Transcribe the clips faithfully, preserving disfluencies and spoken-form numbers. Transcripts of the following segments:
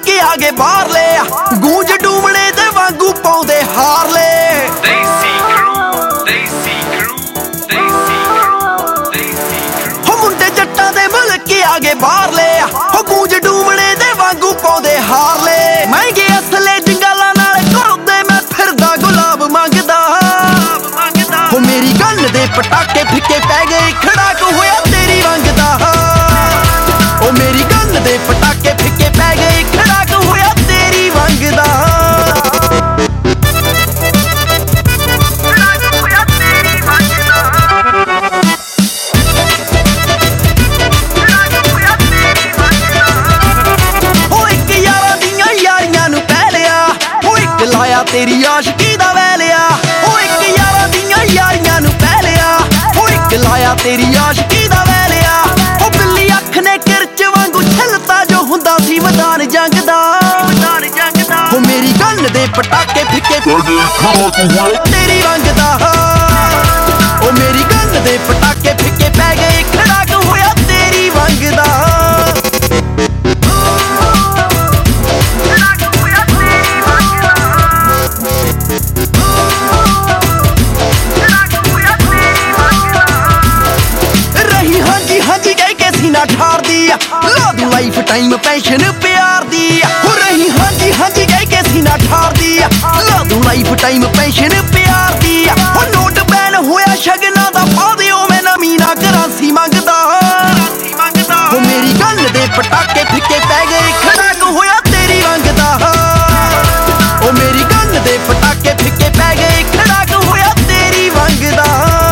मुलके आगे बाहर ले गूंज डूमने दे वांगू पाउंदे हारले हो मुंडे जट्टां दे मुलके आगे बाहर ले हो गूंज डूमने दे वांगू पाउंदे हारले महंगे असले जंगालां नाल घुलदे मैं फिरदा गुलाब मंगदा हो मेरी गन दे पटाके फिक्के पै गए खड़ाक होया तेरी वंगदा ओ मेरी गन दे पटाके फिक्के पै गए खड़ाक होया तेरी वंगदा हो एक यारां दियां यारियां नूं पै लिया हो एक लाया तेरी आशिकी दा वै लिया हो एक यारां दियां यारियां नूं पै लिया हो एक लाया तेरी आशिकी दा वै लिया हो बिल्ली अख ने किरच वांगू छिलता जो हुंदा सी मैदान जंग दा हो मेरी गन दे पटाके फिक्के तेरी वंगदा ओ मेरी गन दे पटाके फिक्के पै गए खड़ाक होया तेरी वंगदा रही हांजी हांजी कह के सीना ठार दी ला दूं लाइफ टाइम पेंशन प्यार दी हो रही हांजी हांजी कह के सीना ठार दी ला दूं लाइफ टाइम पेंशन प्यार दी हो नोट बैन होया शगना दा फादियो मैं नमी ना करांसी मंगदा हो मेरी गन दे पटाके फिक्के पै गए खड़ाक होया तेरी वंगदा ओ मेरी गन दे पटाके फिक्के पै गए खड़ाक होया तेरी वंगदा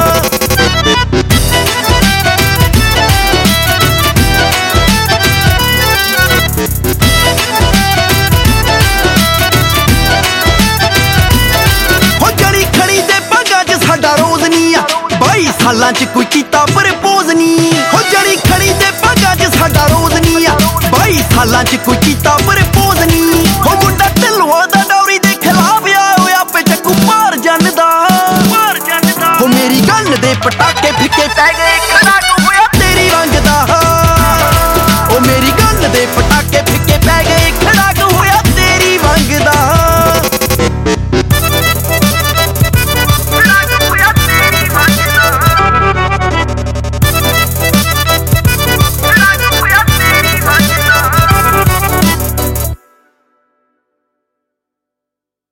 बाई सालां च कोई कीता प्रपोज नी हो जड़ी खड़ी ते भागां च साडा रोज नी बाई सालां च कोई कीता प्रपोज नी हो मुंडा ढिल्लों दा डौरी दे खिलाफ आया होया पे चक्कू मार जन्नदा हो मेरी गन दे पटाके फिक्के पै गए खड़ाक